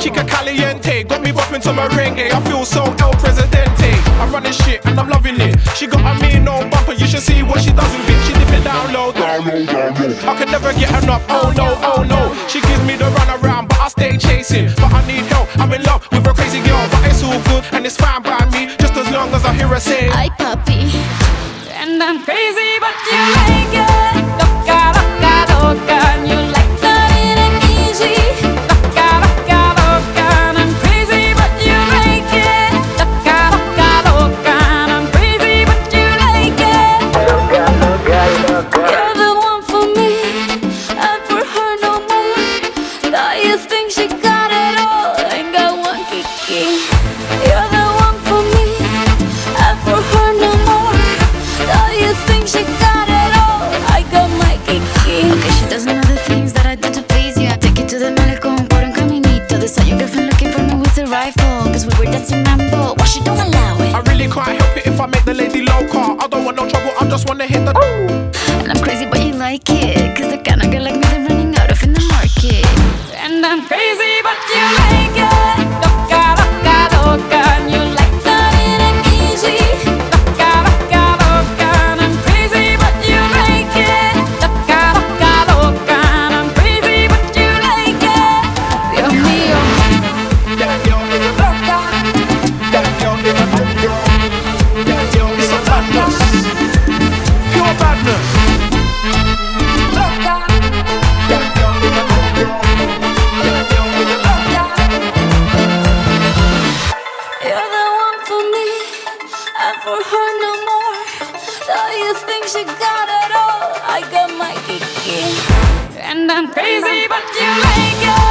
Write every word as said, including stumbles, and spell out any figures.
chica caliente, got me bopping to merengue. I feel so El Presidente. I run this shit and I'm loving it. She got a mean no bumper, you should see what she does with it. She dip it down low, down low, down low. I can never get enough, oh no, oh no. She gives me the run around, but I stay chasing. But I need help, I'm in love with a crazy girl. But it's all good and it's fine by me, just as long as I hear her say, ay papi, and I'm crazy but you like it. Loca, loca, loca, and you like that it ain't easy. Loca, loca, loca, and I'm crazy but you like it. Loca, loca, loca, and I'm crazy but you like it. Loca, loca, loca. You're the one for me, and for her no more. Now you think she got it all, ain't got one kiki. You're the one for me, and for her no more. Now you think she got it all, I got my kiki. Okay, she does know the things that I do to please you. I take you to the malecón por un caminito. This how your girlfriend looking for me with a rifle, cause we were dancing mambo, why she don't allow it? I really can't help it if I make the lady loca. I don't want no trouble, I just wanna hit the And I'm crazy but you like it, cause the kind of girl like me they're running out of in the market. And I'm crazy but you like it. Loca, loca, loca, and you like that it ain't easy. Loca, loca, loca, and I'm crazy but you like it. Loca, loca, loca, and I'm crazy but you like it. Dios mío. That girl is a loca. That girl is a loca. That girl is a badness. Pure badness. Loca. That girl is a loca. That girl is a loca. You're the one for me, and for her no more. Now you think she got it all, I got my kiki. And I'm crazy but you like it.